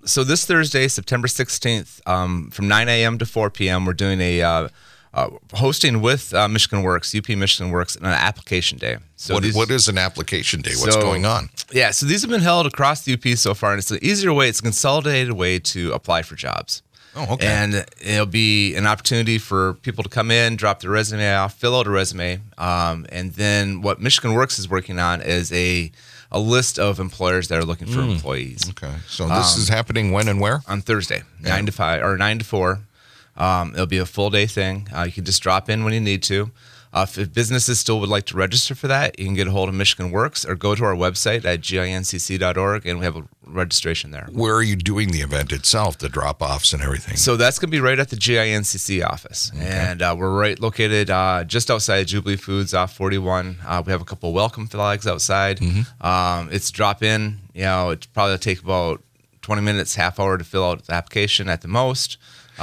So this Thursday, September 16th, from 9 a.m. to 4 p.m., we're doing a hosting with Michigan Works, UP Michigan Works, an application day. So what is an application day? What's going on? Yeah, so these have been held across the UP so far, and it's an easier way. It's a consolidated way to apply for jobs. Oh, okay. And it'll be an opportunity for people to come in, drop their resume off, fill out a resume, and then what Michigan Works is working on is a list of employers that are looking for employees. Okay, so this is happening when and where? On Thursday, 9 to 5 or 9 to 4. It'll be a full day thing. You can just drop in when you need to. If businesses still would like to register for that, you can get a hold of Michigan Works or go to our website at gincc.org, and we have a registration there. Where are you doing the event itself, the drop-offs and everything? So that's going to be right at the GINCC office. Okay. And we're right located just outside Jubilee Foods off 41. We have a couple welcome flags outside. It's drop in. It probably take about 20 minutes, half hour to fill out the application at the most.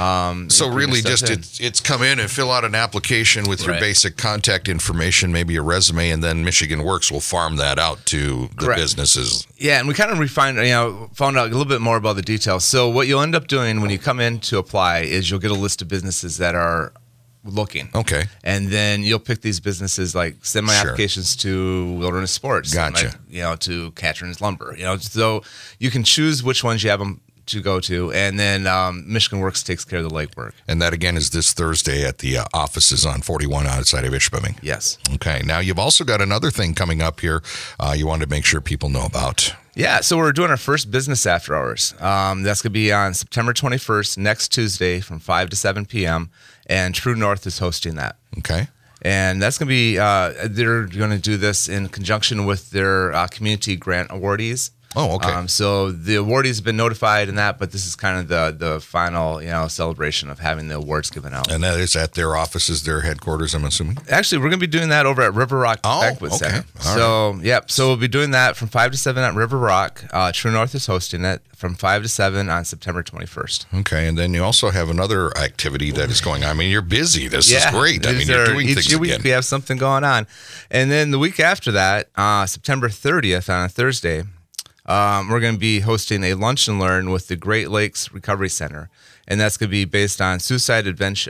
So really just it's come in and fill out an application with your basic contact information, maybe a resume, and then Michigan Works will farm that out to the businesses. Yeah, and we kind of found out a little bit more about the details. So what you'll end up doing when you come in to apply is you'll get a list of businesses that are looking. Okay. And then you'll pick these businesses, like send my applications to Wilderness Sports. Gotcha. To Catherine's Lumber. So you can choose which ones you have them to go to, and then Michigan Works takes care of the legwork. And that, again, is this Thursday at the offices on 41 outside of Ishpeming. Yes. Okay. Now, you've also got another thing coming up here you wanted to make sure people know about. Yeah, so we're doing our first business after hours. That's going to be on September 21st, next Tuesday from 5 to 7 p.m., and True North is hosting that. Okay. And that's going to be, they're going to do this in conjunction with their community grant awardees. Oh, okay. So the awardees have been notified in that, but this is kind of the final, celebration of having the awards given out. And that is at their offices, their headquarters, I'm assuming? Actually, we're going to be doing that over at River Rock Banquet Center. So we'll be doing that from 5 to 7 at River Rock. True North is hosting it from 5 to 7 on September 21st. Okay, and then you also have another activity that is going on. I mean, you're busy. This is great. I mean, you're doing things again. Each week we have something going on. And then the week after that, September 30th on a Thursday, we're going to be hosting a lunch and learn with the Great Lakes Recovery Center, and that's going to be based on suicide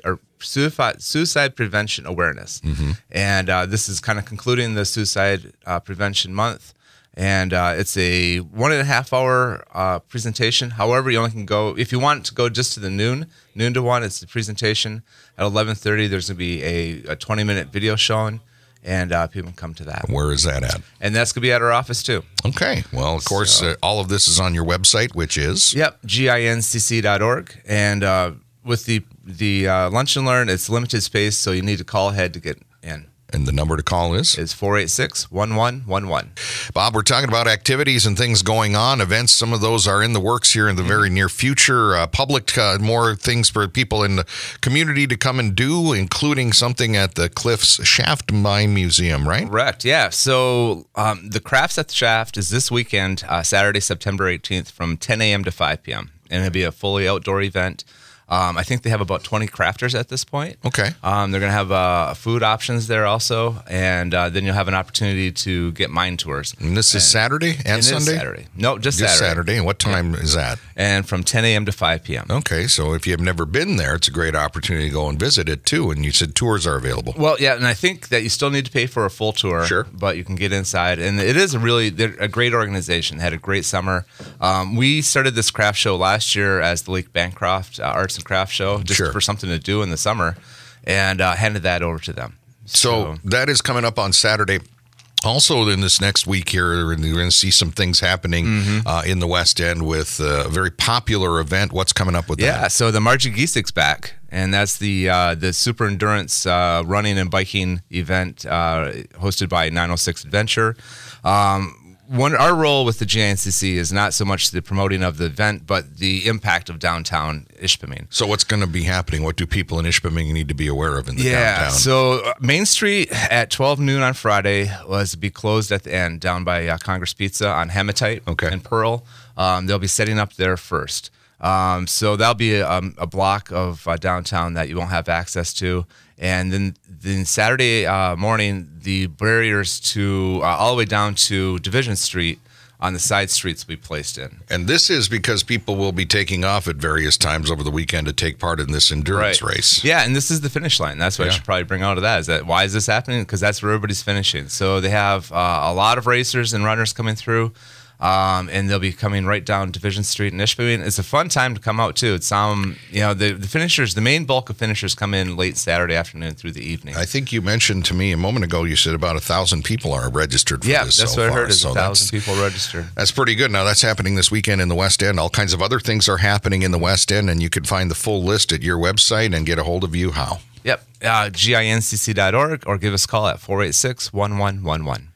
prevention awareness. And this is kind of concluding the suicide prevention month, and it's a 1.5 hour presentation. However, you only can go if you want to go just to the noon to 1. It's the presentation at 11:30. There's going to be a 20-minute video showing. And people can come to that. Where is that at? And that's going to be at our office, too. Okay. Well, of course, all of this is on your website, which is? Yep, gincc.org. And with the Lunch and Learn, it's limited space, so you need to call ahead to get in. And the number to call is? It's 486-1111. Bob, we're talking about activities and things going on, events. Some of those are in the works here in the very near future. Public, more things for people in the community to come and do, including something at the Cliffs Shaft Mine Museum, right? Correct, yeah. So the Crafts at the Shaft is this weekend, Saturday, September 18th, from 10 a.m. to 5 p.m. And it'll be a fully outdoor event. I think they have about 20 crafters at this point. Okay. They're going to have food options there also, and then you'll have an opportunity to get mine tours. And this is Saturday and Sunday? Is Saturday. No, just Saturday. And what time is that? And from 10 a.m. to 5 p.m. Okay, so if you have never been there, it's a great opportunity to go and visit it, too. And you said tours are available. Well, yeah, and I think that you still need to pay for a full tour. Sure. But you can get inside. And it is they're a great organization. They had a great summer. We started this craft show last year as the Lake Bancroft Arts and Craft Show, just for something to do in the summer, and handed that over to them. So that is coming up on Saturday. Also, in this next week here, you're going to see some things happening in the West End with a very popular event. What's coming up with that? Yeah, so the Margie Giesecke's back, and that's the super endurance running and biking event hosted by 906 Adventure. Our role with the GINCC is not so much the promoting of the event, but the impact of downtown Ishpeming. So what's going to be happening? What do people in Ishpeming need to be aware of in the downtown? So Main Street at 12 noon on Friday was to be closed at the end down by Congress Pizza on Hematite and Pearl. They'll be setting up there first. So that'll be a block of downtown that you won't have access to. And then Saturday morning, the barriers to all the way down to Division Street on the side streets we placed in. And this is because people will be taking off at various times over the weekend to take part in this endurance race. Yeah, and this is the finish line. That's what I should probably bring out of that. Is that why is this happening? Because that's where everybody's finishing. So they have a lot of racers and runners coming through. And they'll be coming right down Division Street in Ishpeming. It's a fun time to come out too. It's the finishers, the main bulk of finishers come in late Saturday afternoon through the evening. I think you mentioned to me a moment ago, you said about 1,000 people are registered for this. Yeah, that's what I heard. Is 1,000 people registered. That's pretty good. Now that's happening this weekend in the West End. All kinds of other things are happening in the West End, and you can find the full list at your website and get a hold of you. How? Yep, gincc.org, or give us a call at 486-1111.